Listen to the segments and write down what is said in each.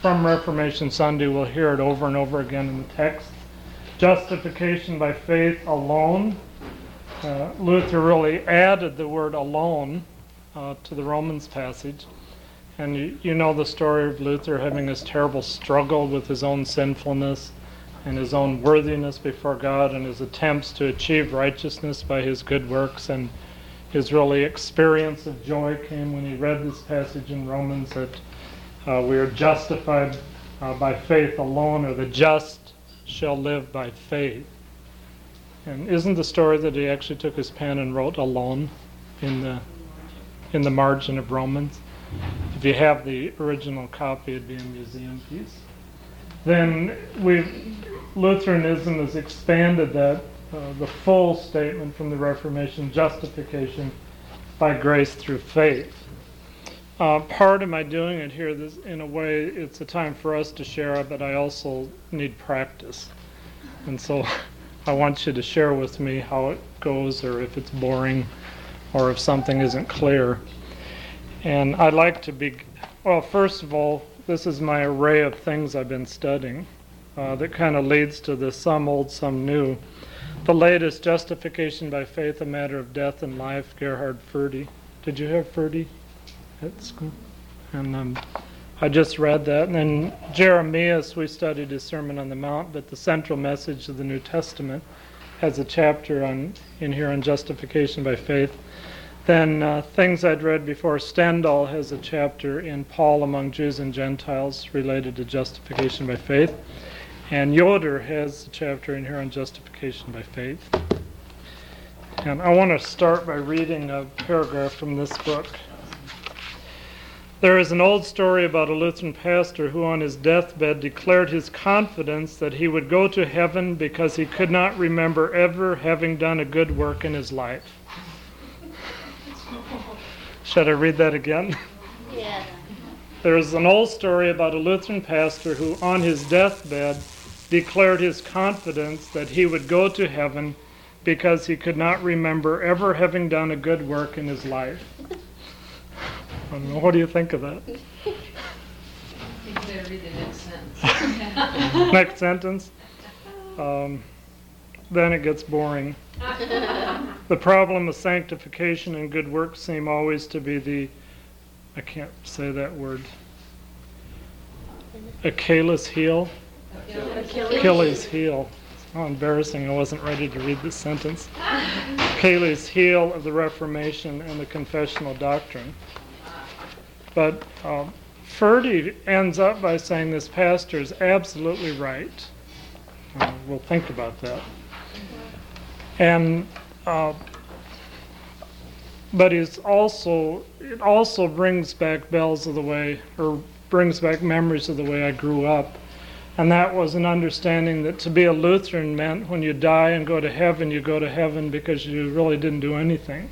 from Reformation Sunday, we'll hear it over and over again in the text. Justification by faith alone. Luther really added the word alone to the Romans passage. And you know the story of Luther having this terrible struggle with his own sinfulness and his own worthiness before God and his attempts to achieve righteousness by his good works. And his really experience of joy came when he read this passage in Romans that we are justified by faith alone, or the just shall live by faith. And isn't the story that he actually took his pen and wrote alone in the margin of Romans? If you have the original copy, it'd be a museum piece. Then Lutheranism has expanded that, the full statement from the Reformation, justification by grace through faith. Part of my doing it here, in a way, it's a time for us to share, but I also need practice. And so I want you to share with me how it goes, or if it's boring, or if something isn't clear. And I'd like to well, first of all, this is my array of things I've been studying that kind of leads to the some old, some new. The latest, Justification by Faith, A Matter of Death and Life, Gerhard Forde. Did you have Forde at school? And I just read that. And then Jeremias, we studied his Sermon on the Mount, but the central message of the New Testament has a chapter in here on justification by faith. Then things I'd read before, Stendhal has a chapter in Paul Among Jews and Gentiles related to justification by faith. And Yoder has a chapter in here on justification by faith. And I want to start by reading a paragraph from this book. There is an old story about a Lutheran pastor who on his deathbed declared his confidence that he would go to heaven because he could not remember ever having done a good work in his life. Should I read that again? Yeah. There is an old story about a Lutheran pastor who on his deathbed declared his confidence that he would go to heaven because he could not remember ever having done a good work in his life. I don't know, what do you think of that? You better read the next sentence. Next sentence? Then it gets boring. The problem of sanctification and good works seem always to be I can't say that word, Achilles heel? Achilles heel. How embarrassing, I wasn't ready to read this sentence. Achilles heel of the Reformation and the confessional doctrine. But Forde ends up by saying this pastor is absolutely right. We'll think about that. And but it also brings back bells of the way, or brings back memories of the way I grew up. And that was an understanding that to be a Lutheran meant when you die and go to heaven, you go to heaven because you really didn't do anything.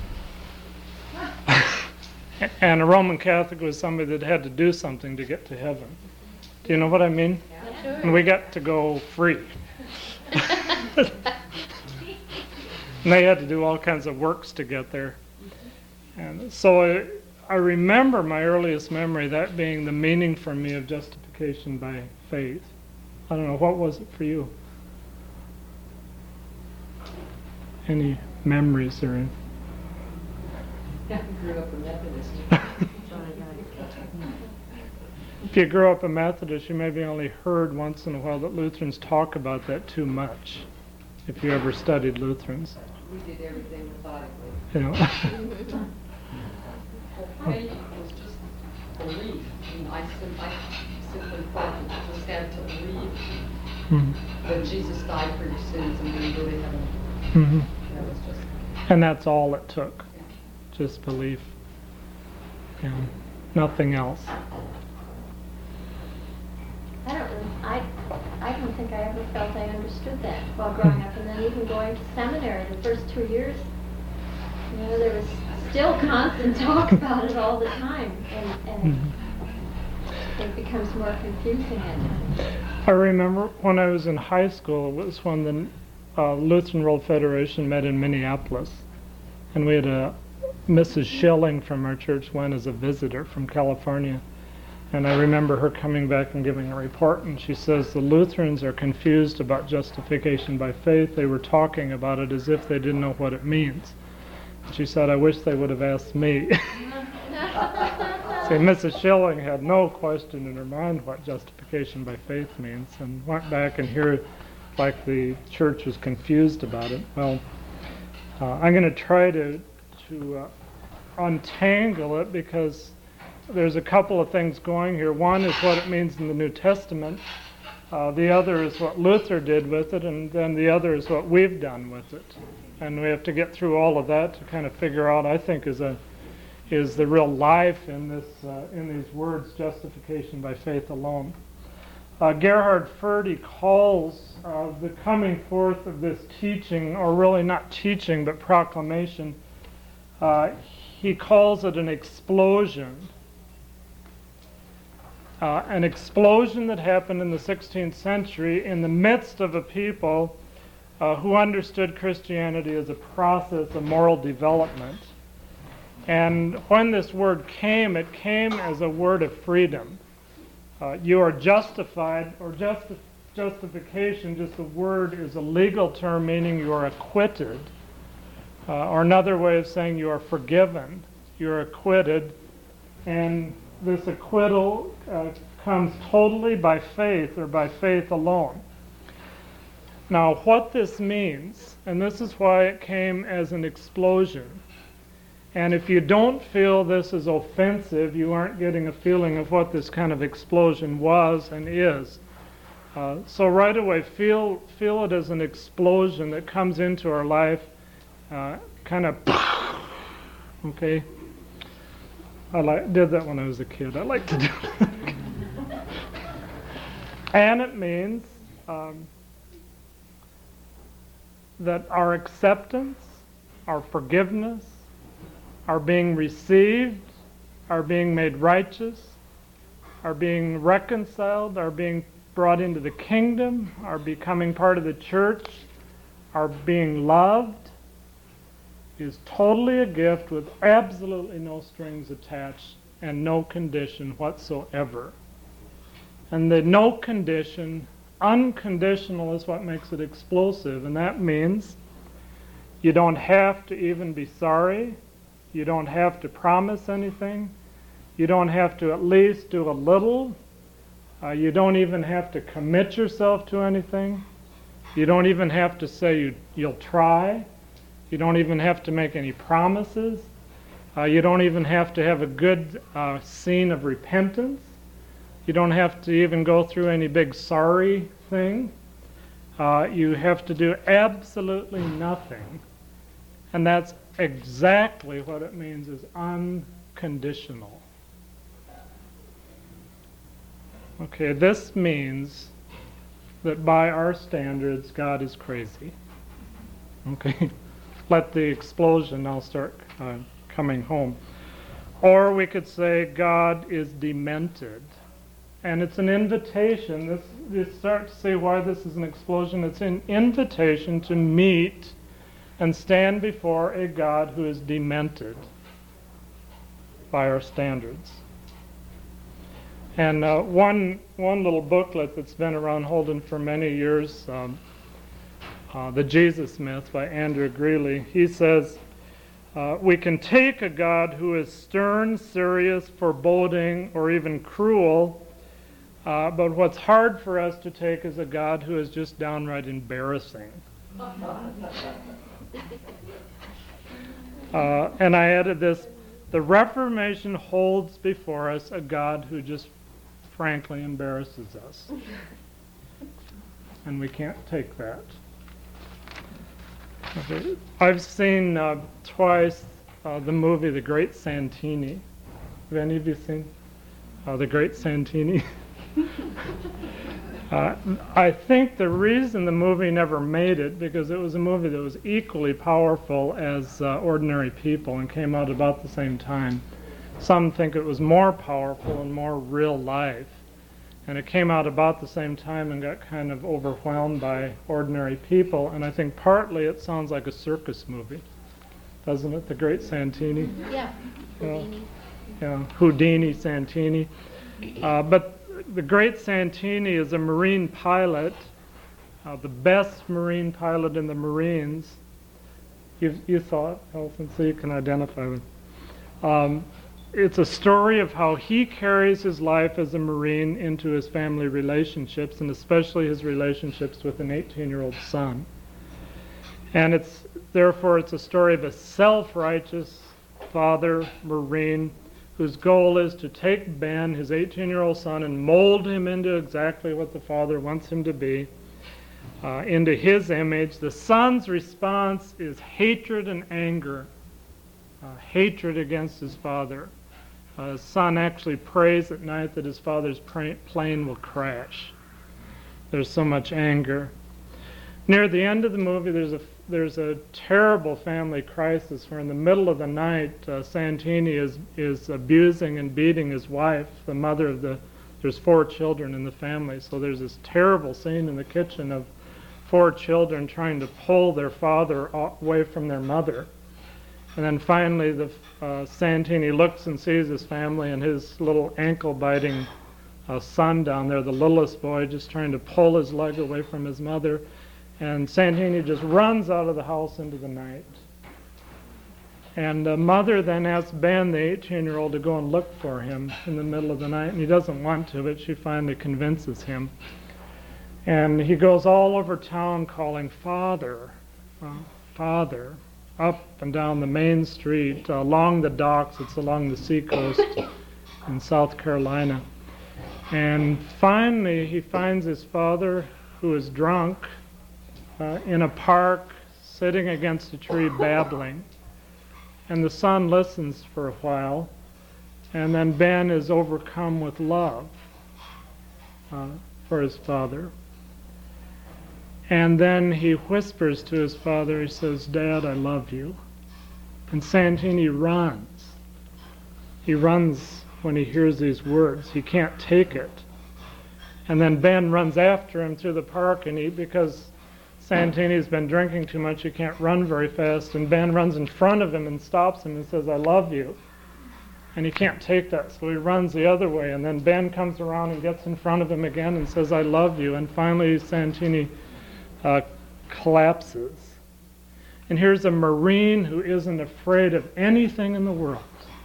And a Roman Catholic was somebody that had to do something to get to heaven. Do you know what I mean? Yeah, sure. And we got to go free. And they had to do all kinds of works to get there. And so I remember my earliest memory, that being the meaning for me of justification by faith. I don't know, what was it for you? Any memories or anything? I grew up a Methodist. If you grew up a Methodist, you maybe only heard once in a while that Lutherans talk about that too much, if you ever studied Lutherans. We did everything methodically. You know. For me, it was just belief. I simply thought that you just had to believe that Jesus died for your sins and you go to heaven. Mm-hmm. That was just... And that's all it took. Just belief. Yeah. Nothing else. I don't think I ever felt I understood that while growing up, and then even going to seminary the first 2 years, there was still constant talk about it all the time, and it becomes more confusing at times. I remember when I was in high school, it was when the Lutheran World Federation met in Minneapolis, and we had Mrs. Schilling from our church went as a visitor from California. And I remember her coming back and giving a report, and she says the Lutherans are confused about justification by faith. They were talking about it as if they didn't know what it means. She said, I wish they would have asked me. See, Mrs. Schilling had no question in her mind what justification by faith means, and went back and here like the church was confused about it. Well, I'm going to try to untangle it, because there's a couple of things going here. One is what it means in the New Testament. The other is what Luther did with it, and then the other is what we've done with it. And we have to get through all of that to kind of figure out, I think, is the real life in these words, justification by faith alone. Gerhard Forde calls the coming forth of this teaching, or really not teaching, but proclamation, he calls it an explosion. An explosion that happened in the 16th century in the midst of a people who understood Christianity as a process of moral development. And when this word came, it came as a word of freedom. You are justified, or justification, just the word is a legal term meaning you are acquitted. Or another way of saying you are forgiven, you're acquitted, and this acquittal comes totally by faith, or by faith alone. Now, what this means, and this is why it came as an explosion, and if you don't feel this is offensive, you aren't getting a feeling of what this kind of explosion was and is. So right away, feel it as an explosion that comes into our life, kind of, okay? I did that when I was a kid. I like to do that. And it means that our acceptance, our forgiveness, our being received, our being made righteous, our being reconciled, our being brought into the kingdom, our becoming part of the church, our being loved, is totally a gift with absolutely no strings attached and no condition whatsoever. And the no condition, unconditional, is what makes it explosive. And that means you don't have to even be sorry. You don't have to promise anything. You don't have to at least do a little. You don't even have to commit yourself to anything. You don't even have to say you'll try. You don't even have to make any promises. You don't even have to have a good scene of repentance. You don't have to even go through any big sorry thing. You have to do absolutely nothing. And that's exactly what it means is unconditional. Okay, this means that by our standards, God is crazy. Okay, let the explosion now start coming home. Or we could say God is demented. And it's an invitation. You start to see why this is an explosion. It's an invitation to meet and stand before a God who is demented by our standards. And one little booklet that's been around Holden for many years, The Jesus Myth by Andrew Greeley, he says, we can take a God who is stern, serious, foreboding, or even cruel, but what's hard for us to take is a God who is just downright embarrassing. And I added this, the Reformation holds before us a God who just frankly embarrasses us. And we can't take that. Okay. I've seen twice the movie The Great Santini. Have any of you seen The Great Santini? I think the reason the movie never made it, because it was a movie that was equally powerful as Ordinary People and came out about the same time. Some think it was more powerful and more real life. And it came out about the same time and got kind of overwhelmed by Ordinary People. And I think partly it sounds like a circus movie, doesn't it? The Great Santini. Yeah, Houdini. Yeah, Houdini, Santini. But the great Santini is a Marine pilot, the best Marine pilot in the Marines. You saw it, Elson, so you can identify with it. It's a story of how he carries his life as a Marine into his family relationships, and especially his relationships with an 18-year-old son. And therefore it's a story of a self-righteous father, Marine, whose goal is to take Ben, his 18-year-old son, and mold him into exactly what the father wants him to be, into his image. The son's response is hatred and anger, hatred against his father. His son actually prays at night that his father's plane will crash. There's so much anger. Near the end of the movie, there's a terrible family crisis where in the middle of the night, Santini is abusing and beating his wife, the mother of there's 4 children in the family. So there's this terrible scene in the kitchen of 4 children trying to pull their father away from their mother. And then finally, Santini looks and sees his family and his little ankle-biting son down there, the littlest boy, just trying to pull his leg away from his mother. And Santini just runs out of the house into the night. And the mother then asks Ben, the 18-year-old, to go and look for him in the middle of the night. And he doesn't want to, but she finally convinces him. And he goes all over town calling, "Father, Father," up and down the main street, along the docks. It's along the seacoast in South Carolina. And finally, he finds his father, who is drunk, in a park, sitting against a tree, babbling. And the son listens for a while, and then Ben is overcome with love for his father. And then he whispers to his father, he says, "Dad, I love you." And Santini runs. He runs when he hears these words. He can't take it. And then Ben runs after him through the park, and because Santini's been drinking too much, he can't run very fast, and Ben runs in front of him and stops him and says, "I love you." And he can't take that, so he runs the other way, and then Ben comes around and gets in front of him again and says, "I love you." And finally Santini collapses. And here's a Marine who isn't afraid of anything in the world.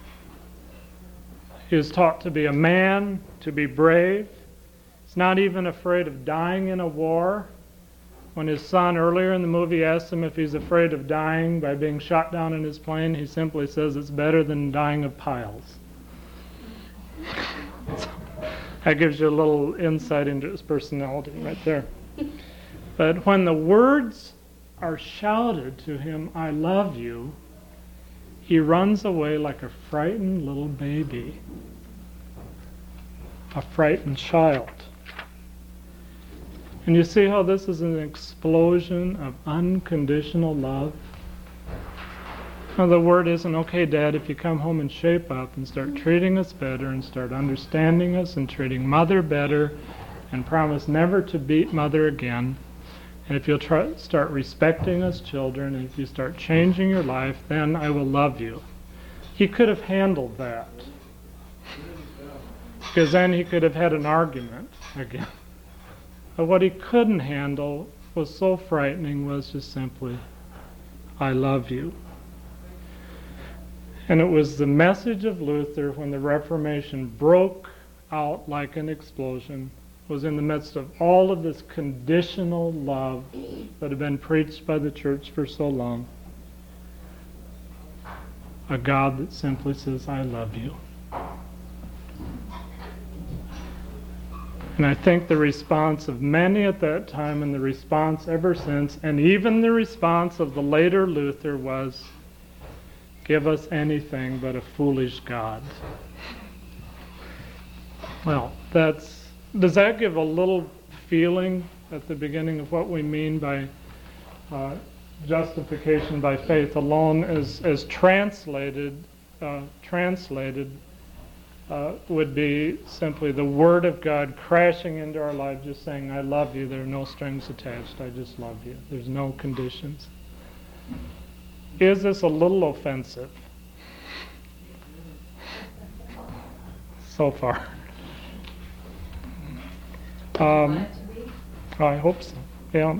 He is taught to be a man, to be brave. He's not even afraid of dying in a war. When his son earlier in the movie asked him if he's afraid of dying by being shot down in his plane, he simply says it's better than dying of piles. So, that gives you a little insight into his personality right there. But when the words are shouted to him, "I love you," he runs away like a frightened little baby, a frightened child. And you see how this is an explosion of unconditional love? Now the word isn't, "Okay, Dad, if you come home and shape up and start treating us better and start understanding us and treating Mother better and promise never to beat Mother again, and if you'll start respecting us children, and if you start changing your life, then I will love you." He could have handled that, because then he could have had an argument again. But what he couldn't handle was so frightening, was just simply, "I love you." And it was the message of Luther when the Reformation broke out like an explosion, was in the midst of all of this conditional love that had been preached by the church for so long. A God that simply says, "I love you." And I think the response of many at that time, and the response ever since, and even the response of the later Luther, was, "Give us anything but a foolish God." Well, does that give a little feeling at the beginning of what we mean by justification by faith alone, as translated would be simply the Word of God crashing into our lives, just saying, "I love you." There are no strings attached. I just love you. There's no conditions. Is this a little offensive so far? Want it to be? I hope so. Yeah.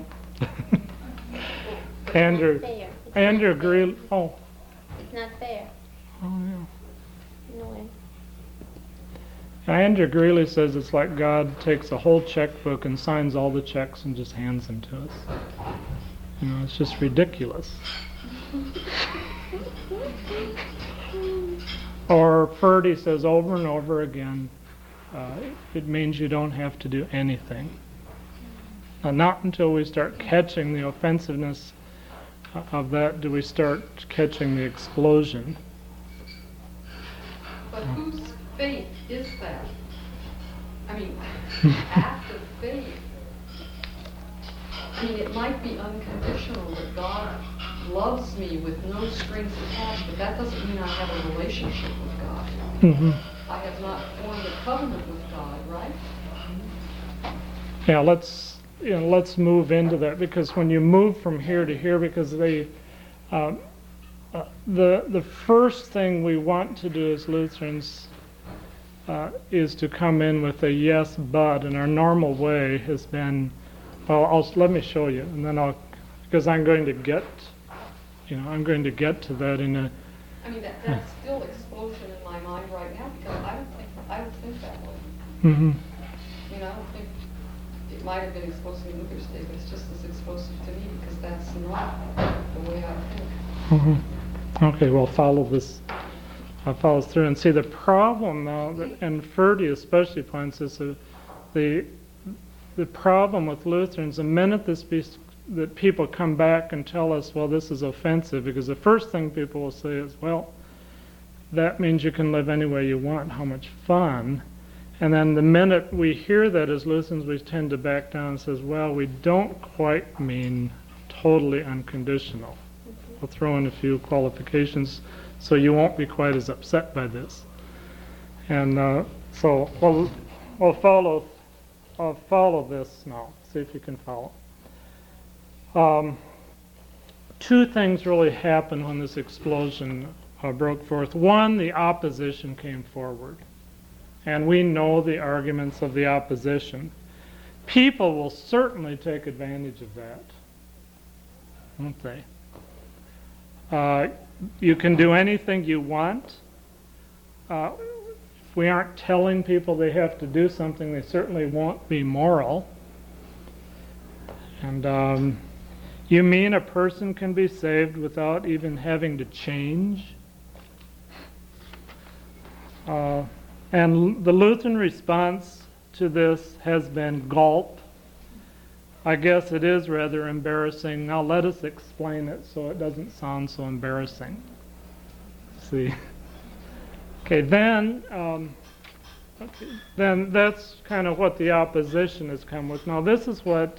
Andrew. It's not fair. It's Andrew not fair. Greeley. Oh. It's not fair. Oh yeah. No way. Andrew Greeley says it's like God takes a whole checkbook and signs all the checks and just hands them to us. You know, it's just ridiculous. Or Ferdy says over and over again, it means you don't have to do anything. Not until we start catching the offensiveness of that do we start catching the explosion. But whose faith is that? I mean, act of faith. I mean, it might be unconditional that God loves me with no strings attached, but that doesn't mean I have a relationship with God. Mm-hmm. I have not formed a covenant with God, right? Yeah, let's move into that, because when you move from here to here, because the first thing we want to do as Lutherans is to come in with a yes, but, and our normal way has been, well, let me show you, and then because I'm going to get to that in a. I mean, that's still explosion in my mind right now, because I don't think that way. Mm-hmm. You know, I don't think it might have been explosive in Luther's day, but it's just as explosive to me, because that's not the way I think. Mm-hmm. Okay, well, follow this through and see the problem now, and Ferdy especially finds this, the problem with Lutherans, the minute that people come back and tell us, well, this is offensive, because the first thing people will say is, well, that means you can live any way you want, how much fun. And then the minute we hear that as Lutherans, we tend to back down and says, well, we don't quite mean totally unconditional. We'll throw in a few qualifications so you won't be quite as upset by this. And so we'll follow this now. See if you can follow. Two things really happened when this explosion broke forth. One, the opposition came forward. And we know the arguments of the opposition. People will certainly take advantage of that, won't they? You can do anything you want. If we aren't telling people they have to do something, they certainly won't be moral. And you mean a person can be saved without even having to change? And the Lutheran response to this has been gulp. I guess it is rather embarrassing. Now let us explain it so it doesn't sound so embarrassing. See? Okay, then that's kind of what the opposition has come with. Now this is what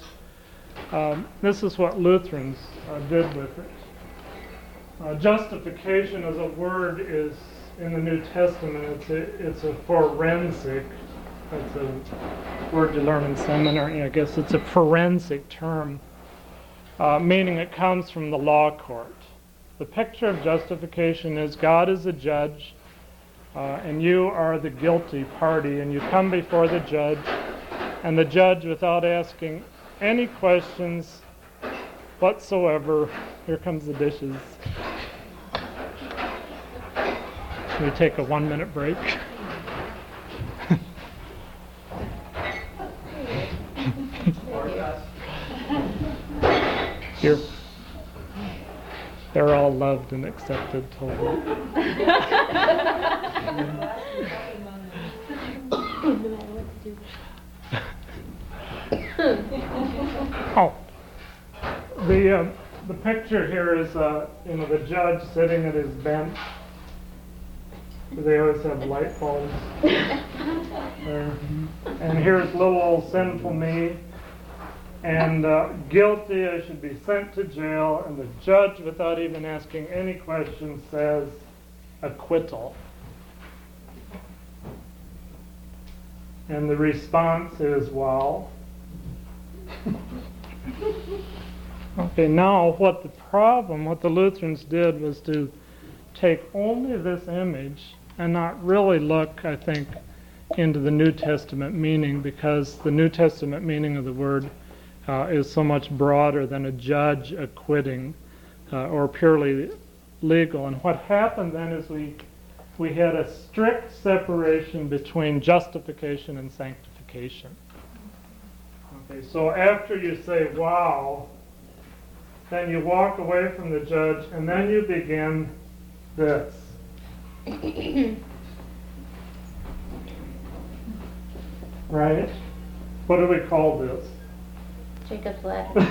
Lutherans did with it. Justification as a word is in the New Testament. It's a forensic. That's a word you learn in seminary. I guess it's a forensic term, meaning it comes from the law court. The picture of justification is God is a judge, and you are the guilty party, and you come before the judge, and the judge, without asking any questions whatsoever, here comes the dishes. Can we take a 1-minute break? Here. They're all loved and accepted totally. Oh, the picture here is the judge sitting at his bench. They always have light bulbs there. And here's little old sinful me. And guilty, I should be sent to jail. And the judge, without even asking any questions, says acquittal. And the response is, well. Okay, now what the Lutherans did was to take only this image and not really look, I think, into the New Testament meaning, because the New Testament meaning of the word is so much broader than a judge acquitting or purely legal. And what happened then is we had a strict separation between justification and sanctification. Okay, so after you say, wow, then you walk away from the judge, and then you begin this. Right? What do we call this? Jacob's ladder.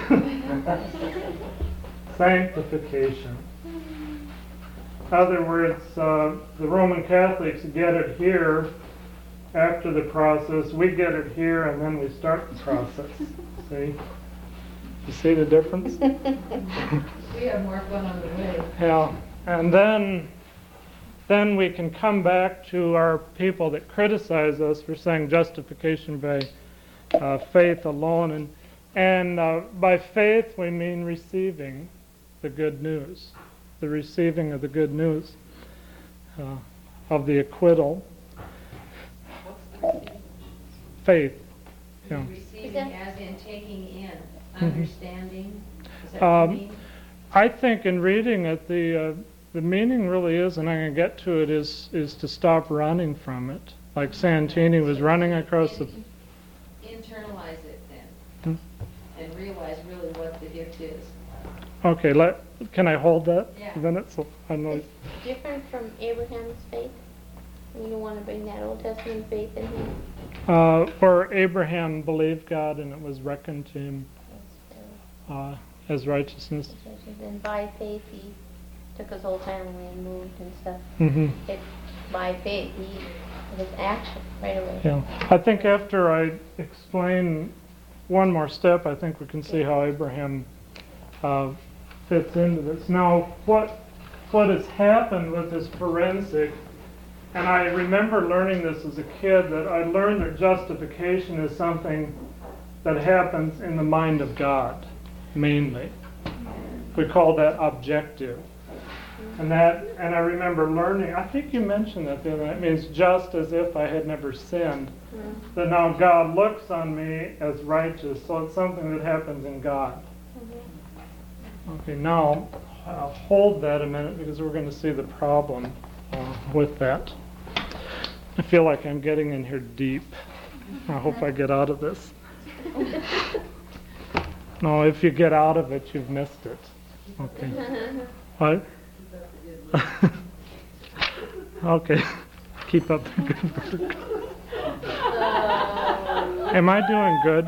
Sanctification. In other words, the Roman Catholics get it here after the process, we get it here, and then we start the process. See? You see the difference? We have more fun on the way. Yeah. And then we can come back to our people that criticize us for saying justification by faith alone. And by faith we mean receiving the good news, the receiving of the good news of the acquittal. What's the receiving? Faith. Yeah. Receiving as in taking in, understanding, is that what you mean? I think in reading it, the meaning really is, and I'm going to get to it, is to stop running from it. Like Santini was running across the... Internalize it then, and realize really what the gift is. Okay, can I hold that? Yeah. Then it's, I know. It's different from Abraham's faith. You don't want to bring that Old Testament faith in here. Where Abraham believed God and it was reckoned to him as righteousness. And by faith he took his whole family and moved and stuff. Mm-hmm. By faith he was action right away. Yeah. I think after I explain one more step, I think we can see how Abraham fits into this. Now, what has happened with this forensic, and I remember learning this as a kid, that I learned that justification is something that happens in the mind of God, mainly. We call that objective. And I remember learning, I think you mentioned that the other night, it means just as if I had never sinned. That now God looks on me as righteous, so it's something that happens in God. Okay, now I'll hold that a minute because we're going to see the problem with that. I feel like I'm getting in here deep. I hope I get out of this. No, if you get out of it, you've missed it. Okay. What? Okay. Keep up the good work. Am I doing good?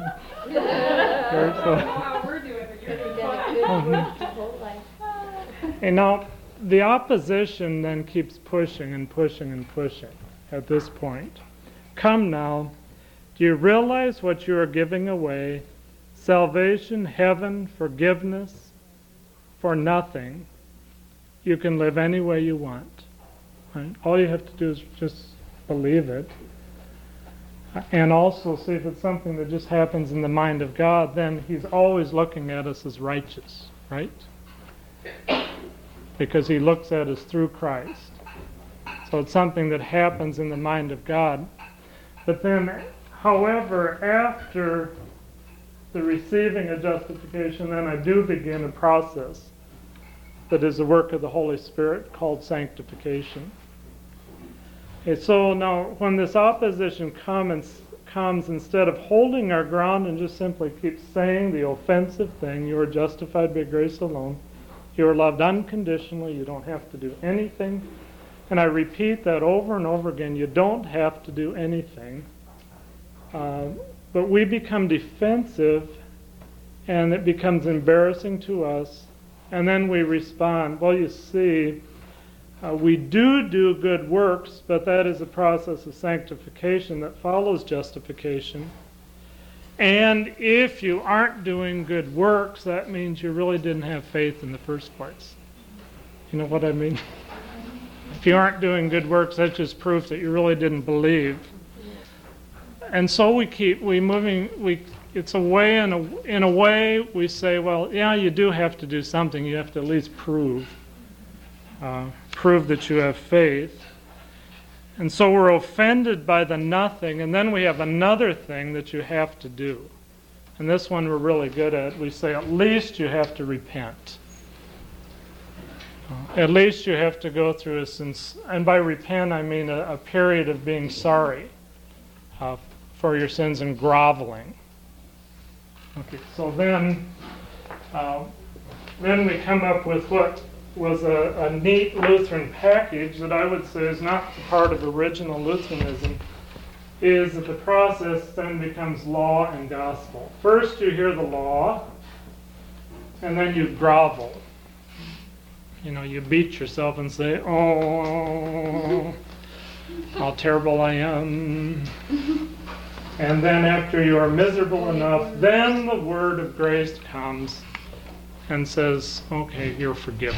We're doing it. You've done a good work your whole life. And now, the opposition then keeps pushing and pushing and pushing at this point. Come now, do you realize what you are giving away? Salvation, heaven, forgiveness, for nothing. You can live any way you want. Right? All you have to do is just believe it. And also see if it's something that just happens in the mind of God, then He's always looking at us as righteous, right? Because He looks at us through Christ. So it's something that happens in the mind of God. But then, however, after the receiving of justification, then I do begin a process that is the work of the Holy Spirit called sanctification. Okay, so now when this opposition comes, instead of holding our ground and just simply keep saying the offensive thing, you are justified by grace alone, you are loved unconditionally, you don't have to do anything. And I repeat that over and over again, you don't have to do anything. But we become defensive, and it becomes embarrassing to us. And then we respond, well, you see, we do good works, but that is a process of sanctification that follows justification. And if you aren't doing good works, that means you really didn't have faith in the first place. You know what I mean? If you aren't doing good works, that's just proof that you really didn't believe. And so we keep moving. It's a way, in a way, we say, well, yeah, you do have to do something. You have to at least prove that you have faith. And so we're offended by the nothing, and then we have another thing that you have to do. And this one we're really good at. We say, at least you have to repent. At least you have to go through a and by repent I mean a period of being sorry for your sins and groveling. Okay, so then we come up with what was a neat Lutheran package that I would say is not part of original Lutheranism, is that the process then becomes law and gospel. First you hear the law, and then you grovel. You know, you beat yourself and say, oh, how terrible I am. And then after you are miserable enough, then the word of grace comes and says, okay, you're forgiven.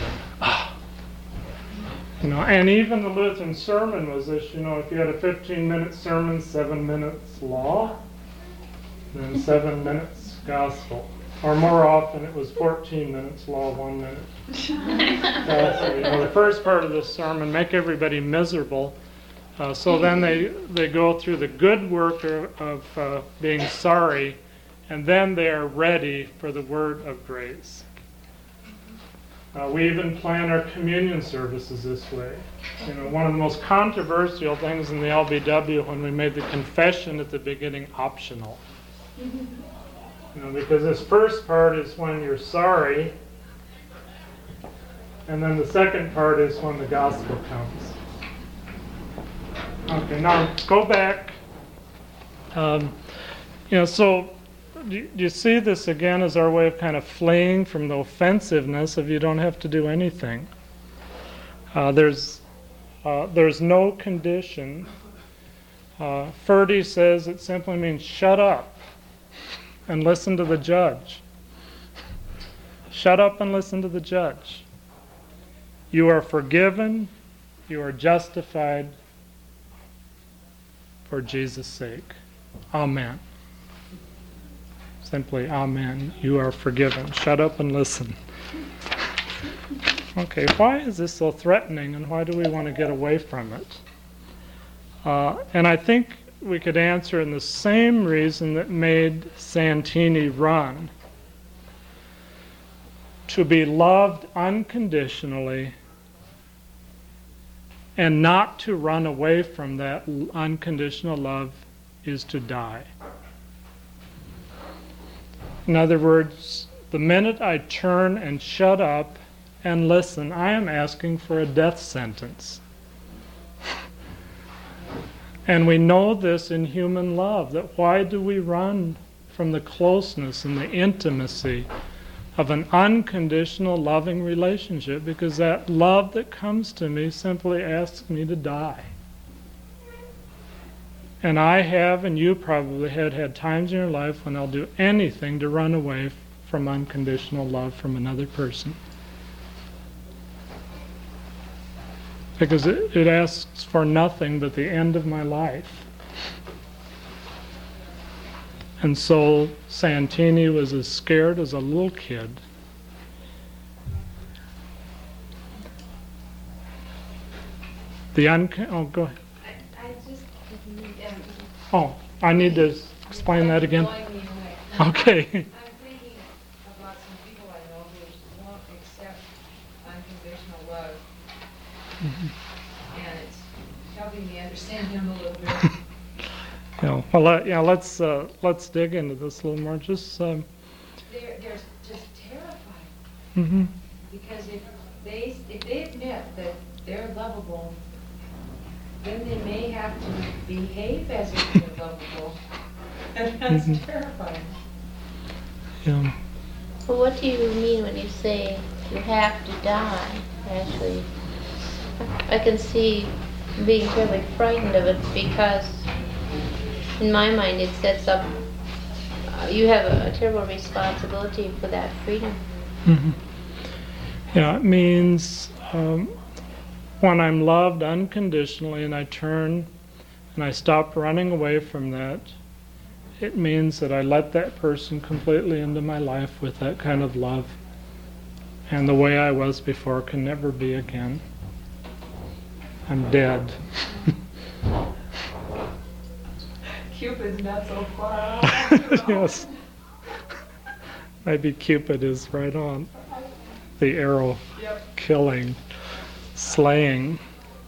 You know, and even the Lutheran sermon was this, you know, if you had a 15-minute sermon, 7 minutes law, then 7 minutes gospel. Or more often it was 14 minutes law, 1 minute gospel. You know, the first part of the sermon, make everybody miserable. So then they go through the good work of being sorry, and then they are ready for the word of grace. We even plan our communion services this way. You know, one of the most controversial things in the LBW when we made the confession at the beginning optional. You know, because this first part is when you're sorry, and then the second part is when the gospel comes. Okay, now go back. You know, so you see this again as our way of kind of fleeing from the offensiveness of you don't have to do anything. There's no condition. Ferdy says it simply means shut up and listen to the judge. Shut up and listen to the judge. You are forgiven. You are justified for Jesus' sake. Amen. Simply, amen. You are forgiven. Shut up and listen. Okay, why is this so threatening, and why do we want to get away from it? And I think we could answer in the same reason that made Santini run. To be loved unconditionally and not to run away from that unconditional love is to die. In other words, the minute I turn and shut up and listen, I am asking for a death sentence. And we know this in human love, that why do we run from the closeness and the intimacy of an unconditional loving relationship? Because that love that comes to me simply asks me to die. And I have, and you probably had times in your life when I'll do anything to run away from unconditional love from another person. Because it asks for nothing but the end of my life. And so Santini was as scared as a little kid. Oh, go ahead. Oh, I need to explain that again? Okay. I'm thinking about some people I know who won't accept unconditional love. And it's helping me understand him a little bit. Let's dig into this a little more. They're just terrified. Because if they admit that they're lovable, then they may have to behave as if they're lovable. And that's terrifying. Yeah. Well, what do you mean when you say you have to die? Actually, I can see being terribly frightened of it because, in my mind, it sets up. You have a terrible responsibility for that freedom. Yeah, it means when I'm loved unconditionally and I turn and I stop running away from that, it means that I let that person completely into my life with that kind of love. And the way I was before can never be again. I'm dead. Cupid's not so far out. Yes. Maybe Cupid is right on. The arrow, Yep. killing, slaying.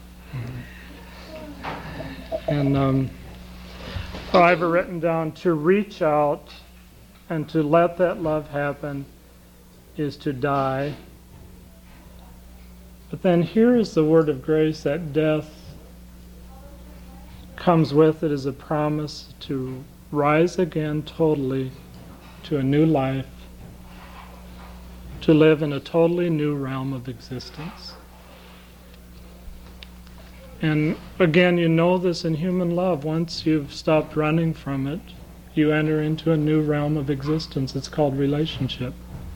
And I have it written down, to reach out and to let that love happen is to die. But then here is the word of grace that death comes with it as a promise to rise again totally to a new life, to live in a totally new realm of existence. And again, you know this in human love. Once you've stopped running from it, you enter into a new realm of existence. It's called relationship.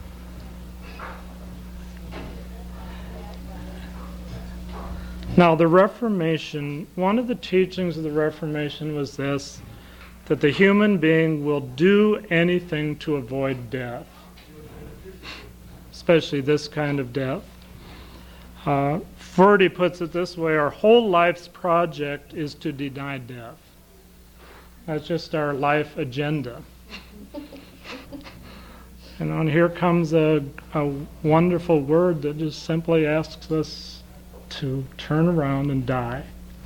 Now, the Reformation, one of the teachings of the Reformation was this, that the human being will do anything to avoid death, especially this kind of death. Forde puts it this way, our whole life's project is to deny death. That's just our life agenda. And here comes a wonderful word that just simply asks us to turn around and die.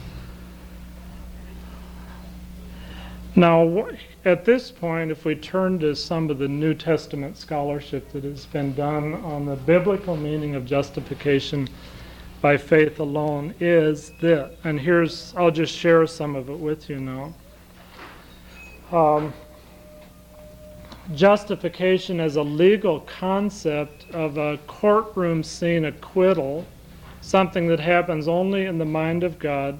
Now, at this point, if we turn to some of the New Testament scholarship that has been done on the biblical meaning of justification by faith alone, is this, and I'll just share some of it with you now. Justification as a legal concept of a courtroom scene acquittal, something that happens only in the mind of God.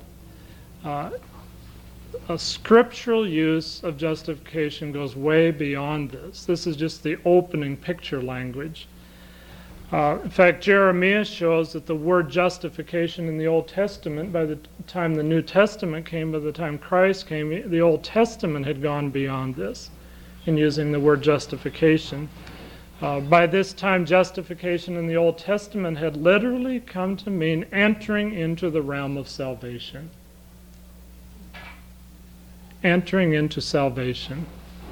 A scriptural use of justification goes way beyond this. This is just the opening picture language. In fact, Jeremiah shows that the word justification in the Old Testament, by the time the New Testament came, by the time Christ came, the Old Testament had gone beyond this in using the word justification. By this time, justification in the Old Testament had literally come to mean entering into the realm of salvation. Entering into salvation.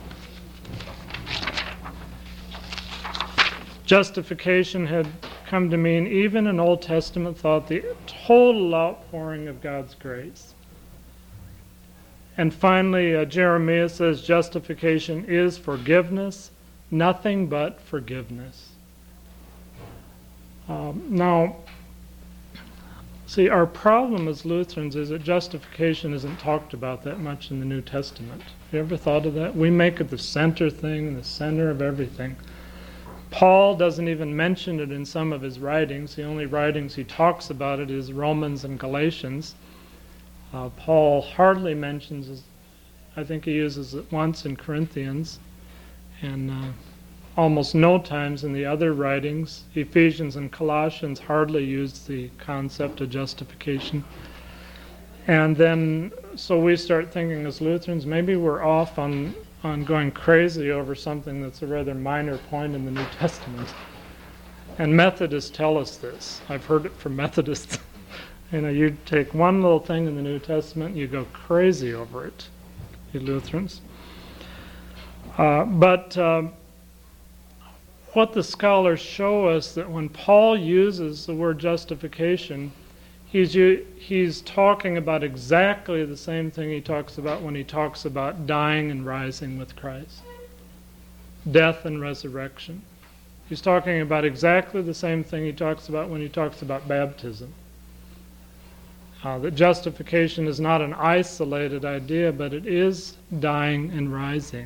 Justification had come to mean, even in Old Testament thought, the total outpouring of God's grace. And finally, Jeremiah says justification is forgiveness, nothing but forgiveness. Now, see, our problem as Lutherans is that justification isn't talked about that much in the New Testament. Have you ever thought of that? We make it the center thing, the center of everything. Paul doesn't even mention it in some of his writings. The only writings he talks about it is Romans and Galatians. Paul hardly mentions it. I think he uses it once in Corinthians, and almost no times in the other writings. Ephesians and Colossians hardly use the concept of justification. And then, so we start thinking as Lutherans, maybe we're off on going crazy over something that's a rather minor point in the New Testament. And Methodists tell us this. I've heard it from Methodists. You take one little thing in the New Testament and you go crazy over it, you Lutherans. But what the scholars show us, that when Paul uses the word justification, he's talking about exactly the same thing he talks about when he talks about dying and rising with Christ. Death and resurrection. He's talking about exactly the same thing he talks about when he talks about baptism. That justification is not an isolated idea, but it is dying and rising.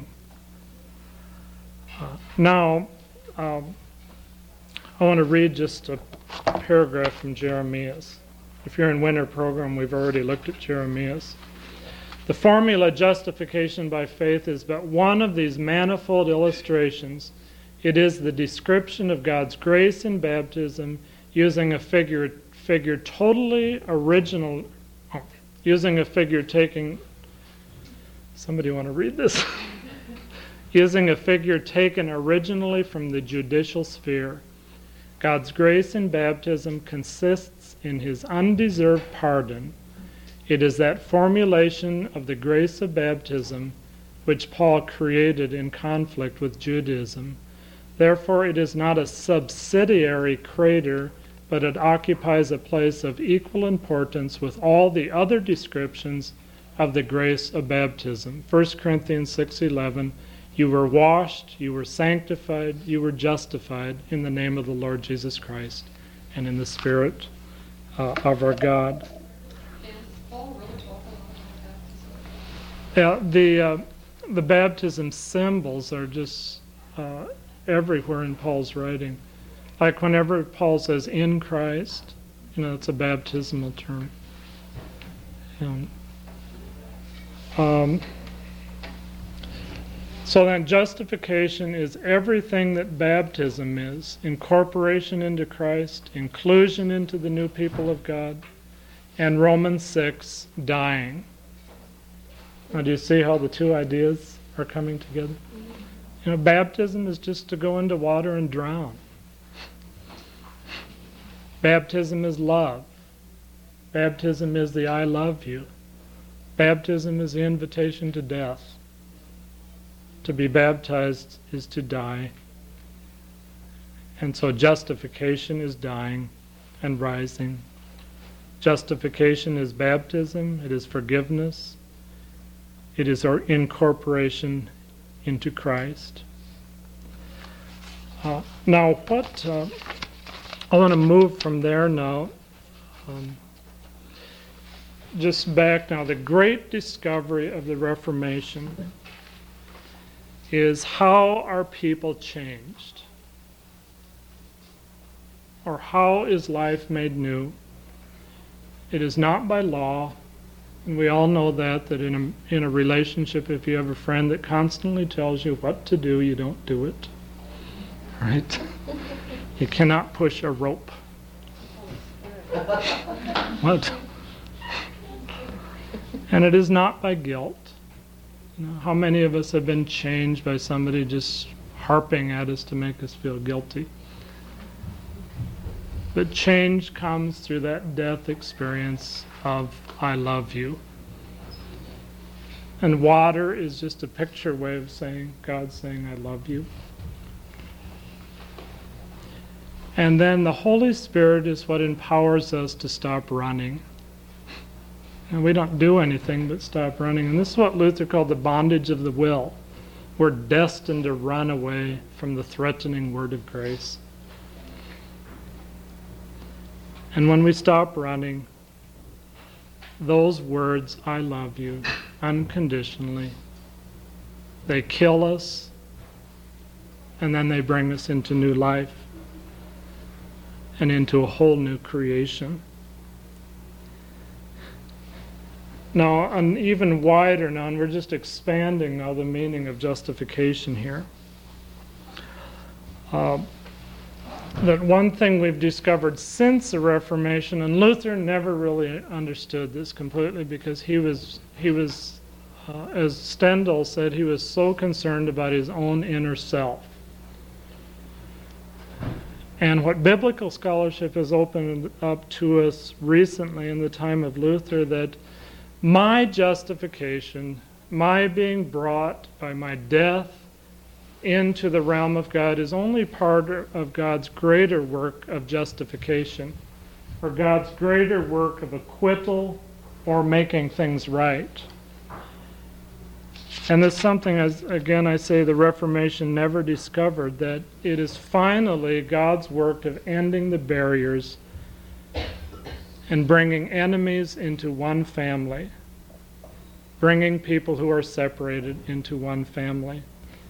Now, I want to read just a paragraph from Jeremiah. If you're in winter program, we've already looked at Jeremiah. The formula justification by faith is but one of these manifold illustrations. It is the description of God's grace in baptism using a figure totally original, using a figure taking, somebody want to read this? Using a figure taken originally from the judicial sphere. God's grace in baptism consists in his undeserved pardon. It is that formulation of the grace of baptism which Paul created in conflict with Judaism. Therefore, it is not a subsidiary crater, but it occupies a place of equal importance with all the other descriptions of the grace of baptism. 1 Corinthians 6:11, you were washed, you were sanctified, you were justified in the name of the Lord Jesus Christ and in the Spirit of our God. And Paul really talking about baptism. Yeah, the baptism symbols are just everywhere in Paul's writing. Like whenever Paul says in Christ, it's a baptismal term. So then justification is everything that baptism is: incorporation into Christ, inclusion into the new people of God, and Romans 6, dying. Now do you see how the two ideas are coming together? Baptism is just to go into water and drown. Baptism is love. Baptism is the I love you. Baptism is the invitation to death. To be baptized is to die. And so justification is dying and rising. Justification is baptism, it is forgiveness, it is our incorporation into Christ. Now, I want to move from there now. Just back now, the great discovery of the Reformation is how are people changed? Or how is life made new? It is not by law, and we all know that in a relationship, if you have a friend that constantly tells you what to do, you don't do it. Right? You cannot push a rope. What? And it is not by guilt. How many of us have been changed by somebody just harping at us to make us feel guilty? But change comes through that death experience of I love you. And water is just a picture way of saying, God saying I love you. And then the Holy Spirit is what empowers us to stop running. And we don't do anything but stop running. And this is what Luther called the bondage of the will. We're destined to run away from the threatening word of grace. And when we stop running, those words, I love you, unconditionally, they kill us, and then they bring us into new life and into a whole new creation. Now, on even wider now, and we're just expanding now the meaning of justification here. That one thing we've discovered since the Reformation, and Luther never really understood this completely because he was as Stendhal said, he was so concerned about his own inner self. And what biblical scholarship has opened up to us recently in the time of Luther, that my justification, my being brought by my death into the realm of God, is only part of God's greater work of justification, or God's greater work of acquittal or making things right. And this is something, as again I say, the Reformation never discovered, that it is finally God's work of ending the barriers and bringing enemies into one family, bringing people who are separated into one family.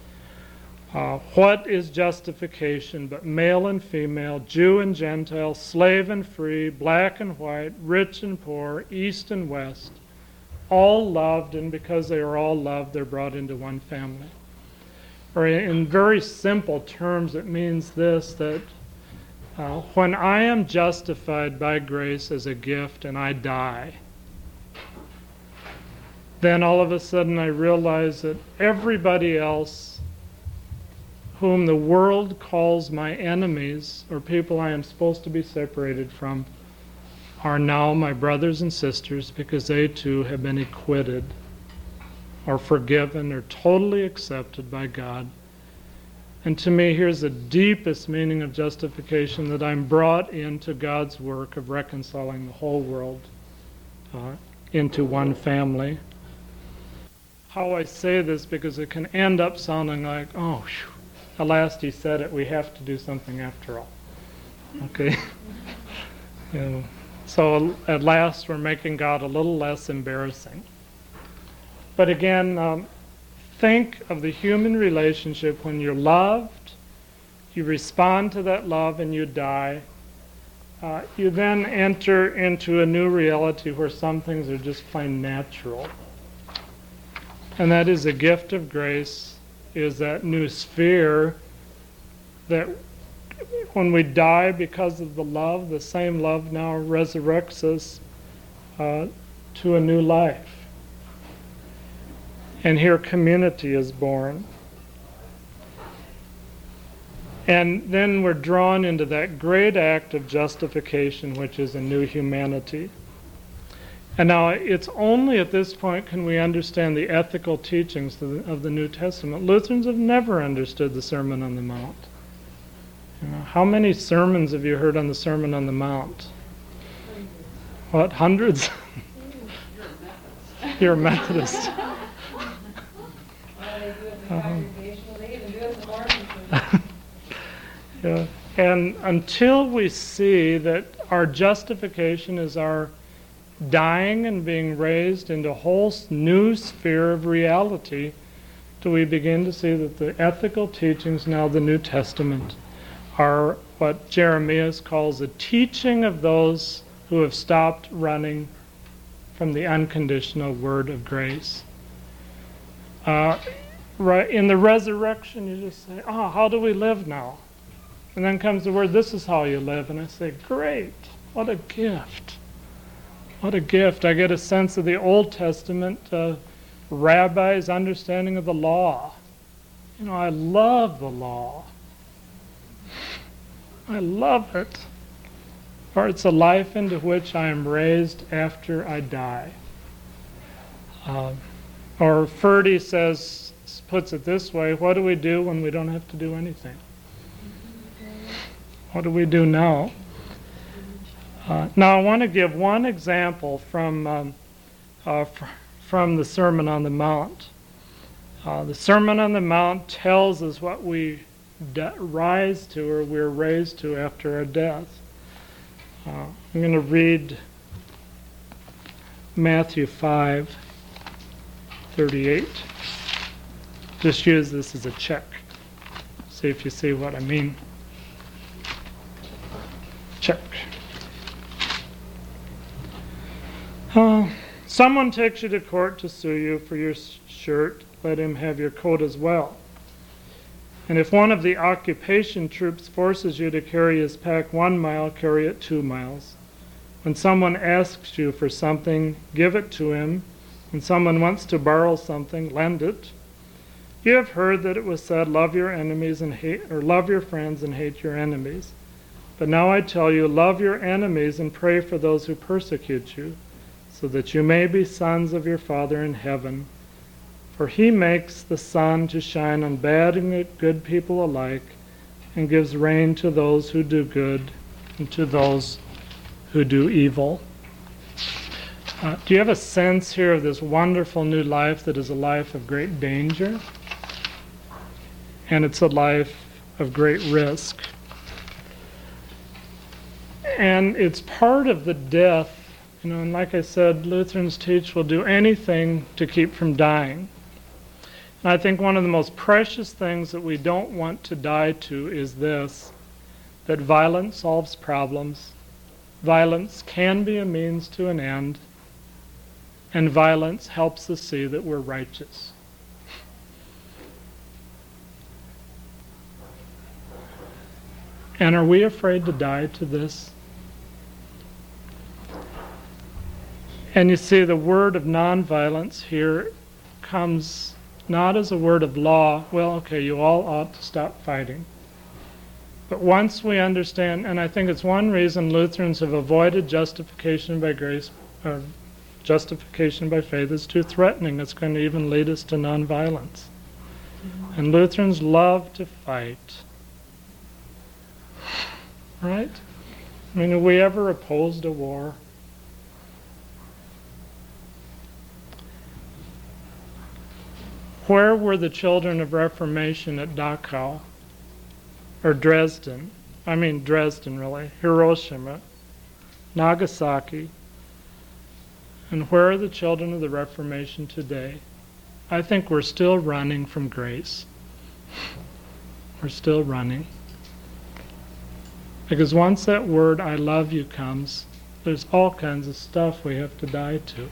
What is justification but male and female, Jew and Gentile, slave and free, black and white, rich and poor, east and west, all loved, and because they are all loved, they're brought into one family. Or in very simple terms, it means this, that when I am justified by grace as a gift and I die, then all of a sudden I realize that everybody else whom the world calls my enemies, or people I am supposed to be separated from, are now my brothers and sisters, because they too have been acquitted or forgiven or totally accepted by God. And to me, here's the deepest meaning of justification, that I'm brought into God's work of reconciling the whole world into one family. How I say this, because it can end up sounding like, oh, whew, at last he said it, we have to do something after all. Okay? You know, so at last we're making God a little less embarrassing. But again, think of the human relationship when you're loved, you respond to that love and you die. You then enter into a new reality where some things are just plain natural. And that is a gift of grace, is that new sphere that when we die because of the love, the same love now resurrects us to a new life. And here community is born. And then we're drawn into that great act of justification, which is a new humanity. And now it's only at this point can we understand the ethical teachings of the New Testament. Lutherans have never understood the Sermon on the Mount. You know, how many sermons have you heard on the Sermon on the Mount? What, hundreds? You're a Methodist. Yeah. And until we see that our justification is our dying and being raised into a whole new sphere of reality, do we begin to see that the ethical teachings now of the New Testament are what Jeremiah calls a teaching of those who have stopped running from the unconditional word of grace. Right in the resurrection, you just say, oh, how do we live now? And then comes the word, this is how you live. And I say, great, what a gift. What a gift. I get a sense of the Old Testament rabbis' understanding of the law. You know, I love the law. I love it. For it's a life into which I am raised after I die. Or Ferdy puts it this way, what do we do when we don't have to do anything? What do we do now? Now I want to give one example from the Sermon on the Mount. The Sermon on the Mount tells us what we rise to, or we're raised to after our death. I'm going to read Matthew 5:38. Just use this as a check. See if you see what I mean. Check. Someone takes you to court to sue you for your shirt, let him have your coat as well. And if one of the occupation troops forces you to carry his pack 1 mile, carry it 2 miles. When someone asks you for something, give it to him. When someone wants to borrow something, lend it. You have heard that it was said, love your enemies and hate, or love your friends and hate your enemies. But now I tell you, love your enemies and pray for those who persecute you, so that you may be sons of your Father in heaven. For he makes the sun to shine on bad and good people alike, and gives rain to those who do good and to those who do evil. Do you have a sense here of this wonderful new life that is a life of great danger? And it's a life of great risk. And it's part of the death, you know, and like I said, Lutherans teach we'll do anything to keep from dying. And I think one of the most precious things that we don't want to die to is this, that violence solves problems. Violence can be a means to an end, and violence helps us see that we're righteous. And are we afraid to die to this? And you see, the word of nonviolence here comes not as a word of law. Well, okay, you all ought to stop fighting. But once we understand, and I think it's one reason Lutherans have avoided justification by grace, or Justification by faith is too threatening. It's going to even lead us to nonviolence. And Lutherans love to fight. Right? I mean, have we ever opposed a war? Where were the children of Reformation at Dachau? Or Dresden? I mean Dresden, really. Hiroshima. Nagasaki. And where are the children of the Reformation today? I think we're still running from grace. We're still running. Because once that word, I love you, comes, there's all kinds of stuff we have to die to.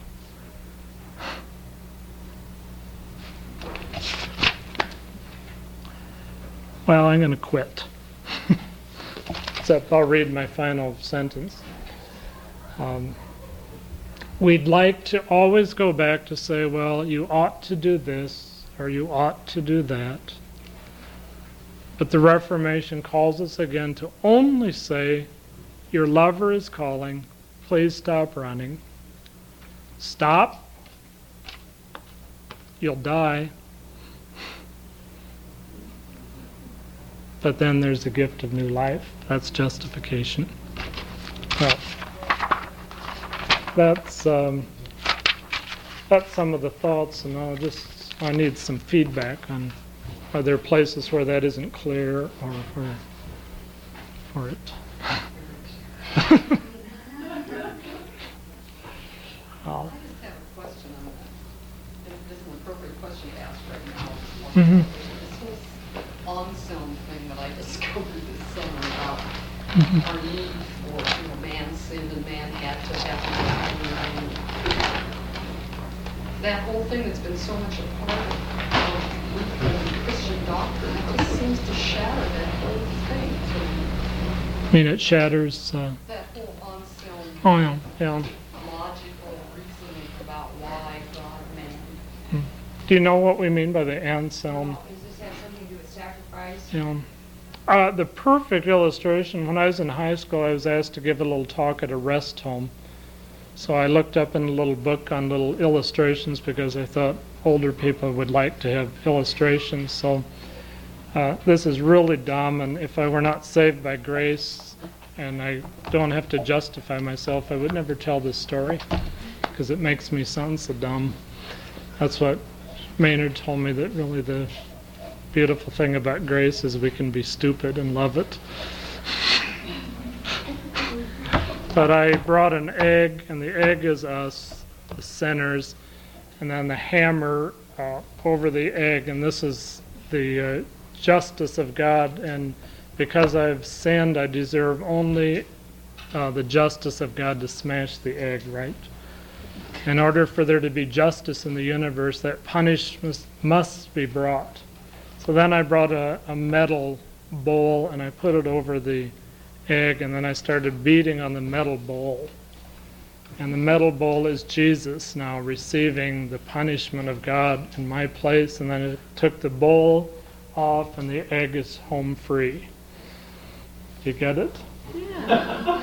Well, I'm going to quit. Except I'll read my final sentence. We'd like to always go back to say, well, you ought to do this, or you ought to do that. But the Reformation calls us again to only say, your lover is calling, please stop running. Stop, you'll die. But then there's a gift of new life. That's justification. Well, that's some of the thoughts, and I need some feedback on, are there places where that isn't clear, or where it. I just have a question on that. This is an appropriate question to ask right now. Mm-hmm. This whole on-film thing that I discovered this summer about our need for, man sinned and man had to have that whole thing that's been so much a part of Lutheran Christian doctrine, it just seems to shatter that whole thing to me. I mean, it shatters. That whole on-film Oh yeah. logical reasoning about why God made. Do you know what we mean by the Anselm? Does this have something to do with sacrifice? The perfect illustration, when I was in high school, I was asked to give a little talk at a rest home. So I looked up in a little book on little illustrations because I thought older people would like to have illustrations. So this is really dumb, and if I were not saved by grace and I don't have to justify myself, I would never tell this story because it makes me sound so dumb. That's what Maynard told me, that really the beautiful thing about grace is we can be stupid and love it. But I brought an egg, and the egg is us, the sinners, and then the hammer over the egg, and this is the justice of God, and because I've sinned, I deserve only the justice of God to smash the egg, right? In order for there to be justice in the universe, that punishment must be brought. So then I brought a metal bowl, and I put it over the egg, and then I started beating on the metal bowl. And the metal bowl is Jesus now receiving the punishment of God in my place, and then it took the bowl off, and the egg is home free. You get it? Yeah.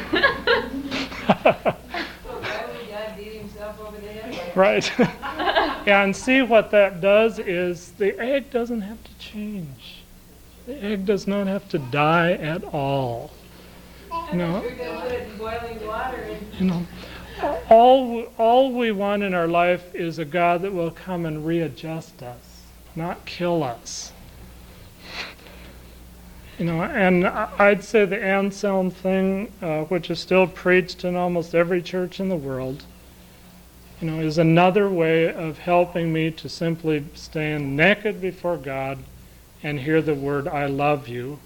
So why would God beat himself over the head? Right. And see what that does is the egg doesn't have to change. The egg does not have to die at all. You know, You're going to put it in boiling water and you know, all we want in our life is a God that will come and readjust us, not kill us. You know, and I'd say the Anselm thing, which is still preached in almost every church in the world, you know, is another way of helping me to simply stand naked before God and hear the word, I love you,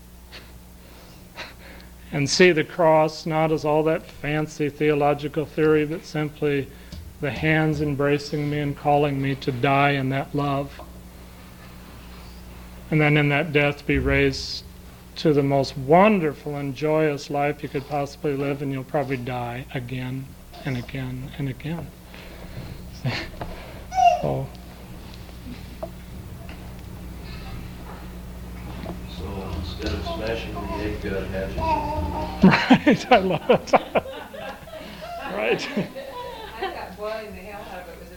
and see the cross not as all that fancy theological theory, but simply the hands embracing me and calling me to die in that love. And then in that death be raised to the most wonderful and joyous life you could possibly live, and you'll probably die again and again and again. So, instead of smashing the egg, God has it. right, I love it. Right. I've got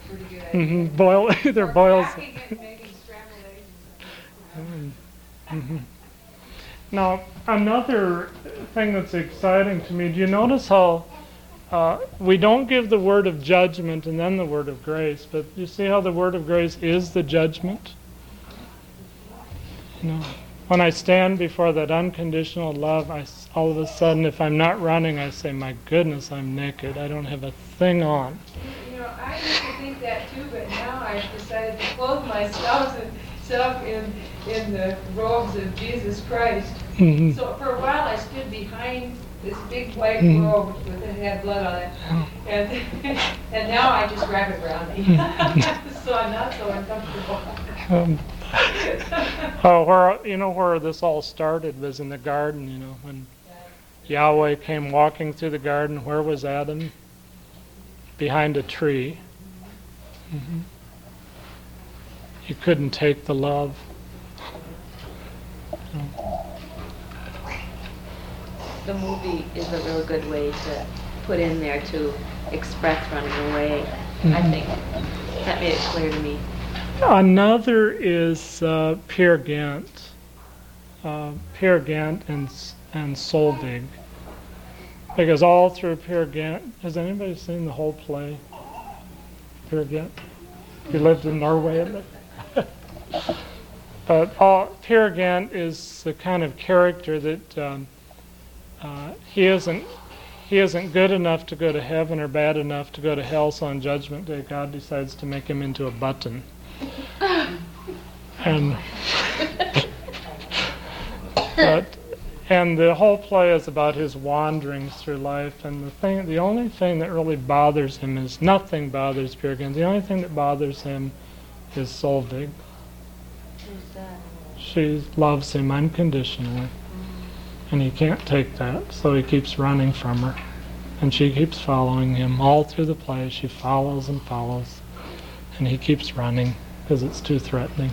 pretty good idea. Boil, either Or boils. packing it and making scrambled eggs. Now, another thing that's exciting to me, do you notice how we don't give the word of judgment and then the word of grace, but you see how the word of grace is the judgment? You know, when I stand before that unconditional love, all of a sudden, if I'm not running, I say, my goodness, I'm naked. I don't have a thing on. You know, I used to think that too, but now I've decided to clothe myself in the robes of Jesus Christ. Mhm. So for a while I stood behind this big white robe with it had blood on it, and now I just wrap it around me, so I'm not so uncomfortable. Where this all started was in the garden, when Yahweh came walking through the garden. Where was Adam? Behind a tree. He couldn't take the love. The movie is a real good way to put in there to express running away. I think that made it clear to me. Another is Peer Gynt. Peer Gynt and Solvig. Because all through Peer Gynt, has anybody seen the whole play? Peer Gynt? He lived in Norway. But Peer Gynt is the kind of character that he isn't good enough to go to heaven or bad enough to go to hell, so on Judgment Day God decides to make him into a button. And the whole play is about his wanderings through life, and the only thing that really bothers him is nothing bothers Peer Gynt. The only thing that bothers him is Solvig. Who's that? She loves him unconditionally, and he can't take that, so he keeps running from her, and she keeps following him all through the play. She follows and follows, and he keeps running because it's too threatening.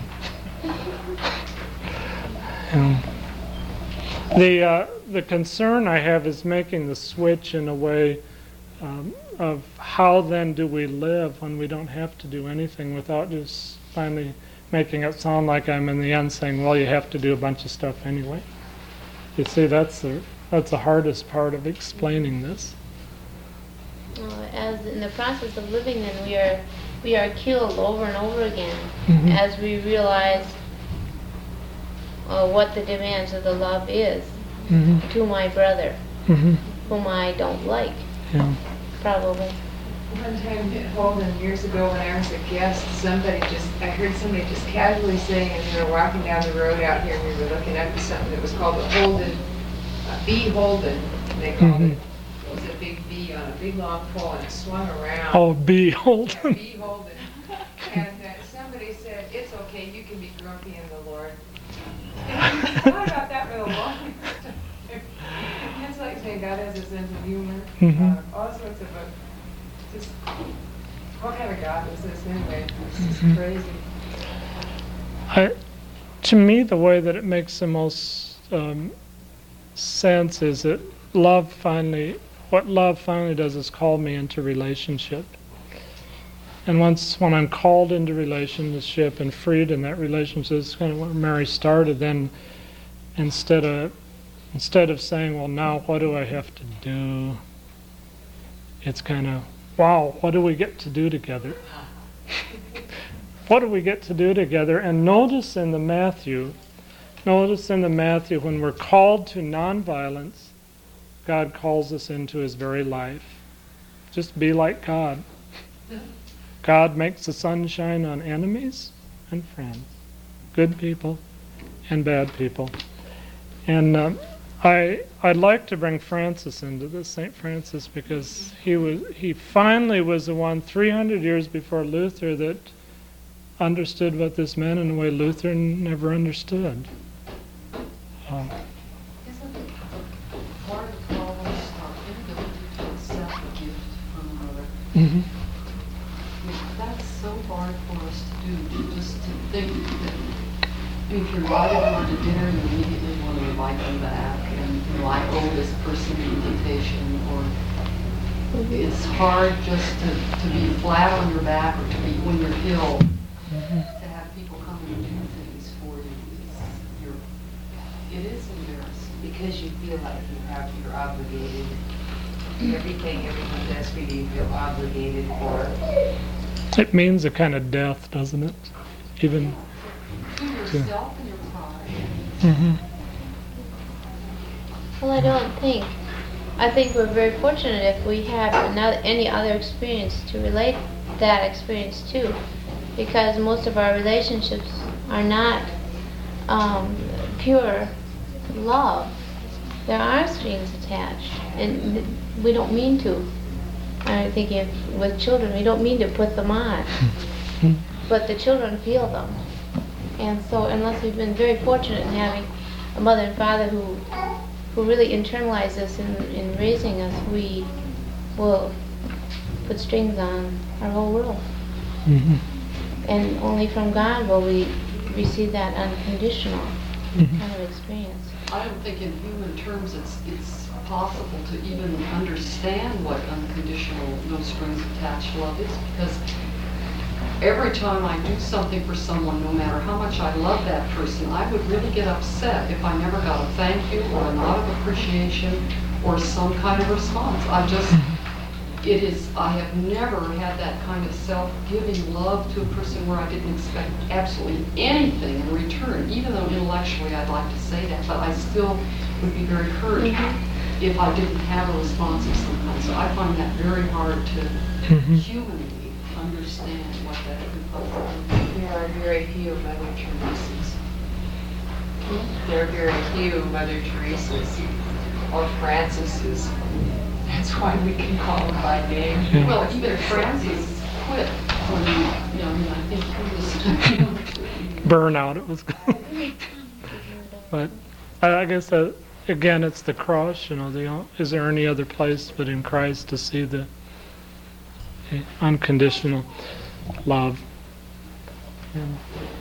The concern I have is making the switch in a way of how then do we live when we don't have to do anything, without just finally making it sound like I'm in the end saying, well, you have to do a bunch of stuff anyway. You see, that's the hardest part of explaining this. As in the process of living, then we are killed over and over again as we realize what the demands of the love is to my brother, whom I don't like, probably. One time at Holden, years ago when I was a guest, I heard somebody just casually saying, as we were walking down the road out here, and we were looking up at something that was called the Holden, B. Holden, they called it. It was a big V on a big long pole, and it swung around. Oh, B. Holden. B. Holden. And somebody said, it's okay, you can be grumpy in the Lord. And I thought about that for the longest time. It's like saying God has a sense of humor. All sorts of just, what kind of God is this anyway? It's just crazy. To me, the way that it makes the most sense is that what love finally does is call me into relationship. And when I'm called into relationship and freed in that relationship, it's kind of where Mary started. Then instead of saying, well, now what do I have to do? It's kind of, wow, what do we get to do together? What do we get to do together? And notice in the Matthew, when we're called to nonviolence, God calls us into his very life. Just be like God. God makes the sun shine on enemies and friends, good people and bad people. And I'd like to bring Francis into this, St. Francis, because he finally was the one 300 years before Luther that understood what this meant in a way Luther never understood. Isn't it hard to always inability to accept a gift from another? That's so hard for us to do, just to think that if you're invited over to dinner, you immediately want to invite them back, and I owe this person an invitation, or It's hard just to be flat on your back or to be when you're ill. To have people come and do things for you, it is embarrassing. Because you feel like you're obligated. Everything everyone does for you, you feel obligated for. It means a kind of death, doesn't it? Even. To yourself and your pride. Mm-hmm. Well, I think we're very fortunate if we have any other experience to relate that experience to, because most of our relationships are not pure love. There are strings attached, and we don't mean to. I think with children, we don't mean to put them on, but the children feel them. And so unless we've been very fortunate in having a mother and father who really internalize this in raising us, we will put strings on our whole world. Mm-hmm. And only from God will we receive that unconditional kind of experience. I don't think in human terms it's possible to even understand what unconditional, no strings attached love is, because every time I do something for someone, no matter how much I love that person, I would really get upset if I never got a thank you or a nod of appreciation or some kind of response. I have never had that kind of self-giving love to a person where I didn't expect absolutely anything in return, even though intellectually I'd like to say that, but I still would be very hurt if I didn't have a response of some kind. So I find that very hard to humanly understand what that could be. There are very few Mother Teresa's. There are very few Mother Teresa's or Francis's. That's why we can call them by name. Yeah. Well, even Francis quit when I think he was Burnout, it was. But I guess again, it's the cross. Is there any other place but in Christ to see the unconditional love? And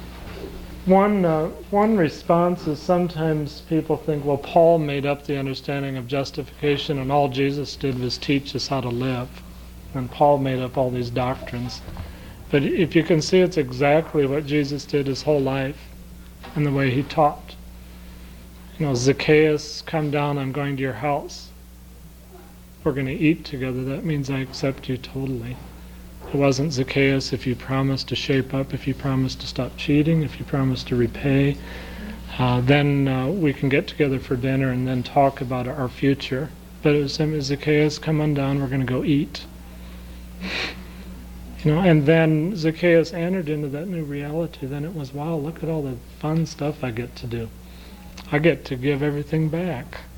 one response is sometimes people think, well, Paul made up the understanding of justification, and all Jesus did was teach us how to live, and Paul made up all these doctrines. But if you can see, it's exactly what Jesus did his whole life and the way he taught. Zacchaeus, come down, I'm going to your house. We're going to eat together. That means I accept you totally. It wasn't Zacchaeus, if you promise to shape up, if you promise to stop cheating, if you promise to repay, then we can get together for dinner and then talk about our future. But it was Zacchaeus, come on down, we're going to go eat. And then Zacchaeus entered into that new reality. Then it was, wow, look at all the fun stuff I get to do. I get to give everything back.